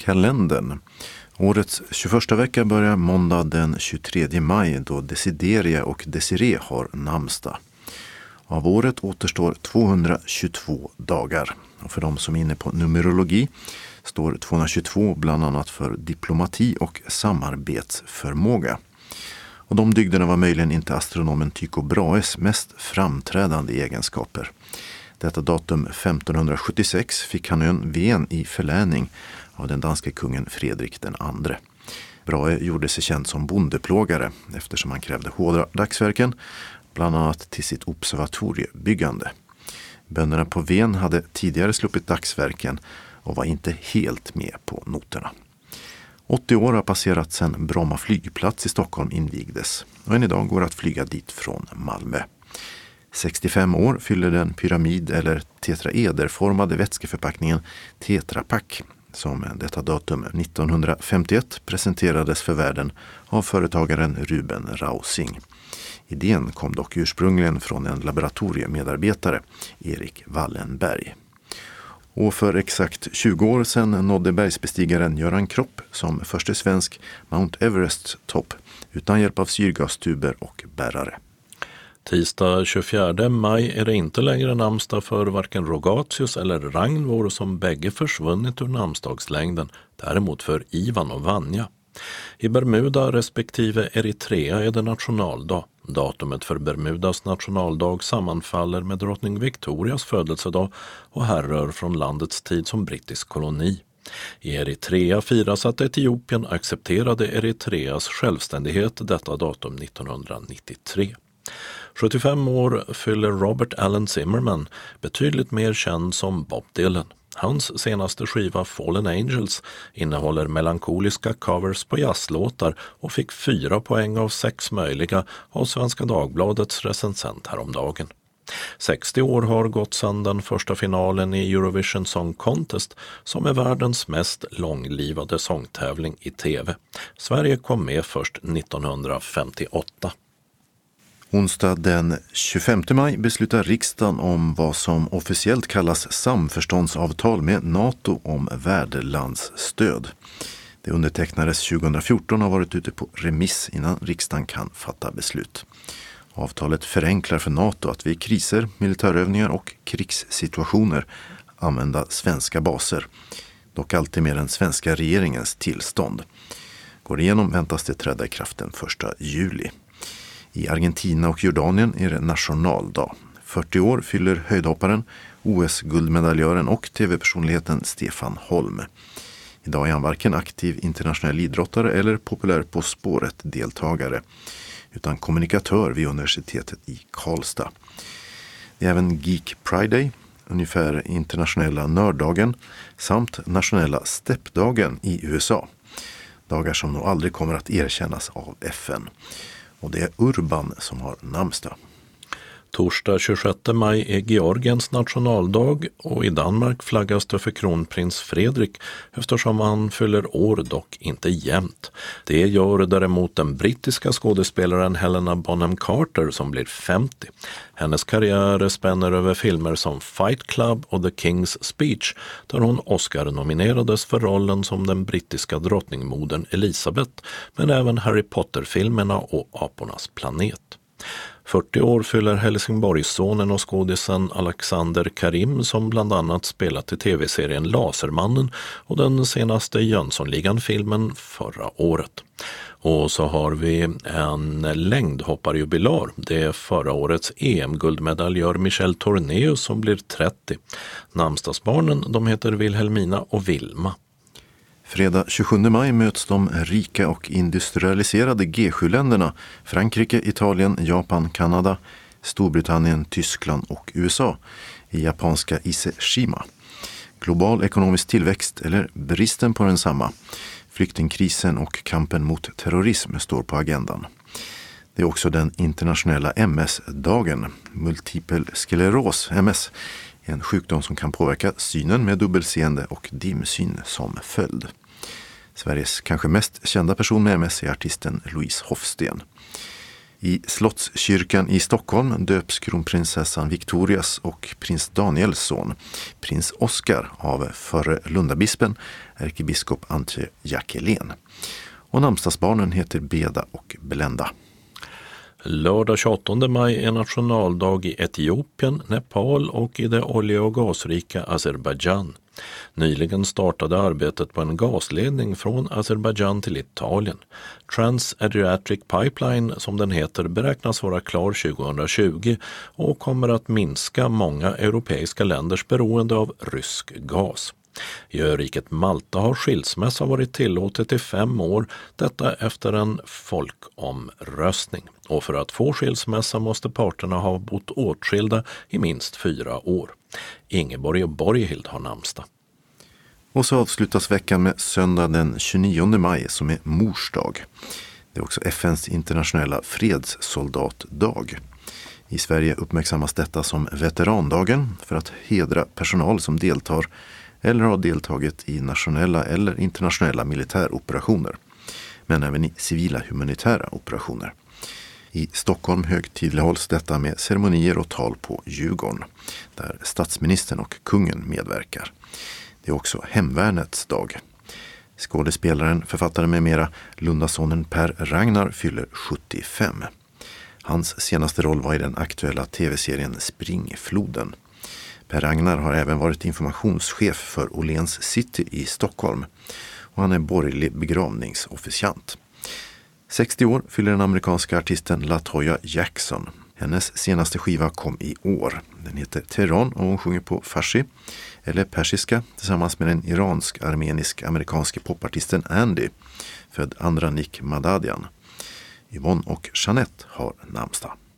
adventskalendern. Årets 21 vecka börjar måndag den 23 maj då Desideria och Desiree har namnsdag. Av året återstår 222 dagar. Och för de som är inne på numerologi står 222 bland annat för diplomati och samarbetsförmåga. Och de dygderna var möjligen inte astronomen Tycho Brahes mest framträdande egenskaper. Detta datum 1576 fick han ön Ven i förläning av den danske kungen Fredrik den andre. Brahe gjorde sig känd som bondeplågare eftersom han krävde hårda dagsverken, bland annat till sitt observatoriebyggande. Bönderna på Ven hade tidigare sluppit dagsverken och var inte helt med på noterna. 80 år har passerat sedan Bromma flygplats i Stockholm invigdes och än idag går att flyga dit från Malmö. 65 år fyller den pyramid- eller tetraederformade vätskeförpackningen Tetra Pak som detta datum 1951 presenterades för världen av företagaren Ruben Rausing. Idén kom dock ursprungligen från en laboratoriemedarbetare, Erik Wallenberg. Och för exakt 20 år sedan nådde bergsbestigaren Göran Kropp som första svensk Mount Everests topp utan hjälp av syrgastuber och bärare. Tisdag 24 maj är det inte längre namnsdag för varken Rogatius eller Ragnvor som bägge försvunnit ur namnsdagslängden, däremot för Ivan och Vanja. I Bermuda respektive Eritrea är det nationaldag. Datumet för Bermudas nationaldag sammanfaller med drottning Victorias födelsedag och härrör från landets tid som brittisk koloni. I Eritrea firas att Etiopien accepterade Eritreas självständighet detta datum 1993. 75 år fyller Robert Allen Zimmerman, betydligt mer känd som Bob Dylan. Hans senaste skiva Fallen Angels innehåller melankoliska covers på jazzlåtar och fick 4 poäng av 6 möjliga av Svenska Dagbladets recensent häromdagen. 60 år har gått sedan den första finalen i Eurovision Song Contest som är världens mest långlivade sångtävling i tv. Sverige kom med först 1958. Onsdag den 25 maj beslutar riksdagen om vad som officiellt kallas samförståndsavtal med NATO om värdlandsstöd. Det undertecknades 2014 och har varit ute på remiss innan riksdagen kan fatta beslut. Avtalet förenklar för NATO att vid kriser, militärövningar och krigssituationer använda svenska baser. Dock alltid med den svenska regeringens tillstånd. Går det igenom väntas det träda i kraft den 1 juli. I Argentina och Jordanien är det nationaldag. 40 år fyller höjdhopparen, OS-guldmedaljören och tv-personligheten Stefan Holm. Idag är han varken aktiv internationell idrottare eller populär På spåret-deltagare, utan kommunikatör vid universitetet i Karlstad. Det är även Geek Friday, ungefär internationella nörddagen, samt nationella steppdagen i USA. Dagar som nog aldrig kommer att erkännas av FN. Och det är Urban som har namnsdag. Torsdag 26 maj är Georgiens nationaldag och i Danmark flaggas det för kronprins Fredrik eftersom han fyller år, dock inte jämnt. Det gör däremot den brittiska skådespelaren Helena Bonham Carter som blir 50. Hennes karriär spänner över filmer som Fight Club och The King's Speech där hon Oscar-nominerades för rollen som den brittiska drottningmodern Elisabeth, men även Harry Potter-filmerna och Apornas planet. 40 år fyller Helsingborgssonen och skådisen Alexander Karim som bland annat spelat i tv-serien Lasermannen och den senaste Jönssonligan-filmen förra året. Och så har vi en längdhopparjubilar. Det är förra årets EM-guldmedaljör Michel Tornéus som blir 30. Namnsdagsbarnen de heter Wilhelmina och Vilma. Fredag 27 maj möts de rika och industrialiserade G7-länderna Frankrike, Italien, Japan, Kanada, Storbritannien, Tyskland och USA i japanska Ise-shima. Global ekonomisk tillväxt eller bristen på densamma, flyktingkrisen och kampen mot terrorism står på agendan. Det är också den internationella MS-dagen, multipel skleros, MS, en sjukdom som kan påverka synen med dubbelseende och dimsyn som följd. Sveriges kanske mest kända person med MS är artisten Louise Hofsten. I Slottskyrkan i Stockholm döps kronprinsessan Victorias och prins Daniels son, prins Oscar, av förre Lundabispen, ärkebiskop Antje Jackelén. Och namnsdagsbarnen heter Beda och Belenda. Lördag 28 maj är nationaldag i Etiopien, Nepal och i det olje- och gasrika Azerbaijan. Nyligen startade arbetet på en gasledning från Azerbaijan till Italien. Trans-Adriatic Pipeline, som den heter, beräknas vara klar 2020 och kommer att minska många europeiska länders beroende av rysk gas. I öriket Malta har skilsmässa varit tillåtet i 5 år, detta efter en folkomröstning. Och för att få skilsmässa måste parterna ha bott åtskilda i minst 4 år. Ingeborg och Borghild har namnsdag. Och så avslutas veckan med söndag den 29 maj som är mors dag. Det är också FN:s internationella fredssoldatdag. I Sverige uppmärksammas detta som veterandagen för att hedra personal som deltar eller har deltagit i nationella eller internationella militäroperationer, men även i civila humanitära operationer. I Stockholm högtidlighålls detta med ceremonier och tal på Djurgården, där statsministern och kungen medverkar. Det är också hemvärnets dag. Skådespelaren, författaren med mera, Lundasonen Per Ragnar fyller 75. Hans senaste roll var i den aktuella tv-serien Springfloden. Per Ragnar har även varit informationschef för Åhléns City i Stockholm och han är borgerlig begravningsofficiant. 60 år fyller den amerikanska artisten LaToya Jackson. Hennes senaste skiva kom i år. Den heter Teheran och hon sjunger på farsi eller persiska tillsammans med den iransk-armenisk-amerikanske popartisten Andy, född Andranik Madadian. Yvonne och Jeanette har namnsdag.